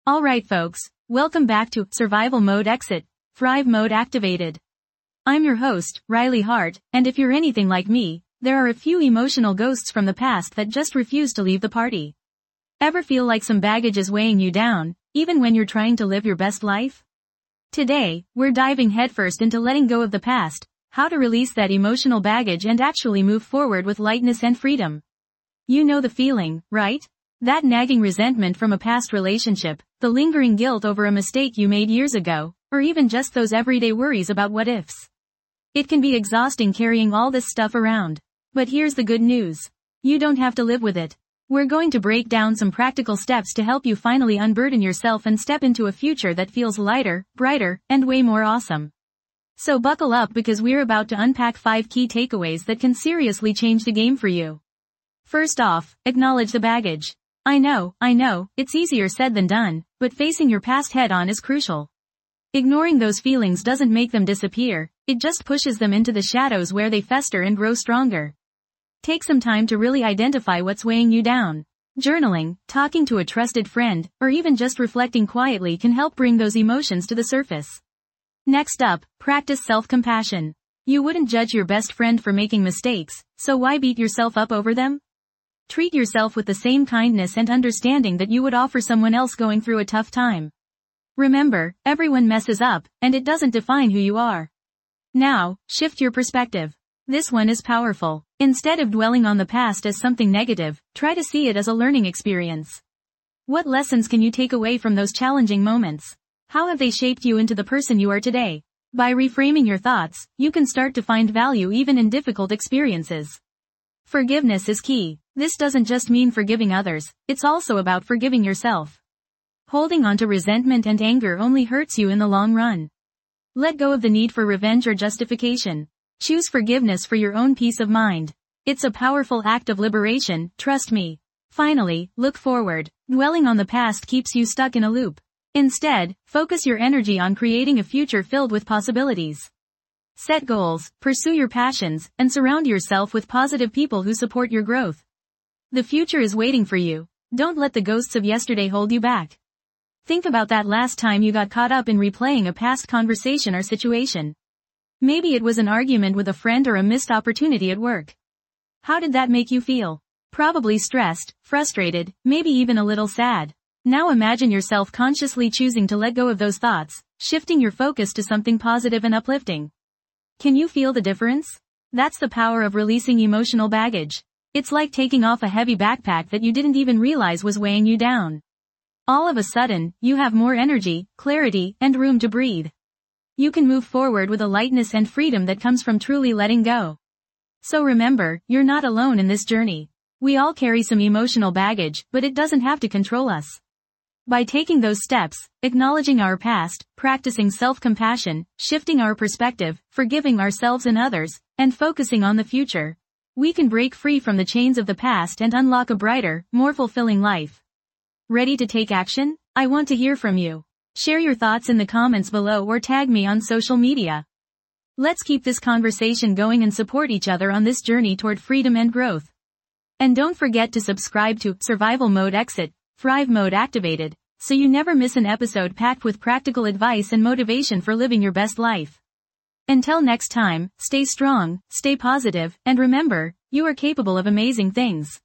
Alright folks, welcome back to Survival Mode Exit, Thrive Mode Activated. I'm your host, Riley Hart, and if you're anything like me, there are a few emotional ghosts from the past that just refuse to leave the party. Ever feel like some baggage is weighing you down, even when you're trying to live your best life? Today, we're diving headfirst into letting go of the past, how to release that emotional baggage and actually move forward with lightness and freedom. You know the feeling, right? That nagging resentment from a past relationship, the lingering guilt over a mistake you made years ago, or even just those everyday worries about what ifs. It can be exhausting carrying all this stuff around. But here's the good news. You don't have to live with it. We're going to break down some practical steps to help you finally unburden yourself and step into a future that feels lighter, brighter, and way more awesome. So buckle up because we're about to unpack 5 key takeaways that can seriously change the game for you. First off, acknowledge the baggage. I know, it's easier said than done, but facing your past head-on is crucial. Ignoring those feelings doesn't make them disappear, it just pushes them into the shadows where they fester and grow stronger. Take some time to really identify what's weighing you down. Journaling, talking to a trusted friend, or even just reflecting quietly can help bring those emotions to the surface. Next up, practice self-compassion. You wouldn't judge your best friend for making mistakes, so why beat yourself up over them? Treat yourself with the same kindness and understanding that you would offer someone else going through a tough time. Remember, everyone messes up, and it doesn't define who you are. Now, shift your perspective. This one is powerful. Instead of dwelling on the past as something negative, try to see it as a learning experience. What lessons can you take away from those challenging moments? How have they shaped you into the person you are today? By reframing your thoughts, you can start to find value even in difficult experiences. Forgiveness is key. This doesn't just mean forgiving others, it's also about forgiving yourself. Holding on to resentment and anger only hurts you in the long run. Let go of the need for revenge or justification. Choose forgiveness for your own peace of mind. It's a powerful act of liberation, trust me. Finally, look forward. Dwelling on the past keeps you stuck in a loop. Instead, focus your energy on creating a future filled with possibilities. Set goals, pursue your passions, and surround yourself with positive people who support your growth. The future is waiting for you. Don't let the ghosts of yesterday hold you back. Think about that last time you got caught up in replaying a past conversation or situation. Maybe it was an argument with a friend or a missed opportunity at work. How did that make you feel? Probably stressed, frustrated, maybe even a little sad. Now imagine yourself consciously choosing to let go of those thoughts, shifting your focus to something positive and uplifting. Can you feel the difference? That's the power of releasing emotional baggage. It's like taking off a heavy backpack that you didn't even realize was weighing you down. All of a sudden, you have more energy, clarity, and room to breathe. You can move forward with a lightness and freedom that comes from truly letting go. So remember, you're not alone in this journey. We all carry some emotional baggage, but it doesn't have to control us. By taking those steps, acknowledging our past, practicing self-compassion, shifting our perspective, forgiving ourselves and others, and focusing on the future, we can break free from the chains of the past and unlock a brighter, more fulfilling life. Ready to take action? I want to hear from you. Share your thoughts in the comments below or tag me on social media. Let's keep this conversation going and support each other on this journey toward freedom and growth. And don't forget to subscribe to Survival Mode Exit, Thrive Mode Activated, so you never miss an episode packed with practical advice and motivation for living your best life. Until next time, stay strong, stay positive, and remember, you are capable of amazing things.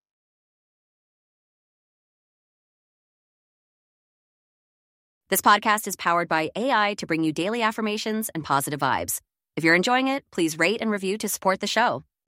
This podcast is powered by AI to bring you daily affirmations and positive vibes. If you're enjoying it, please rate and review to support the show.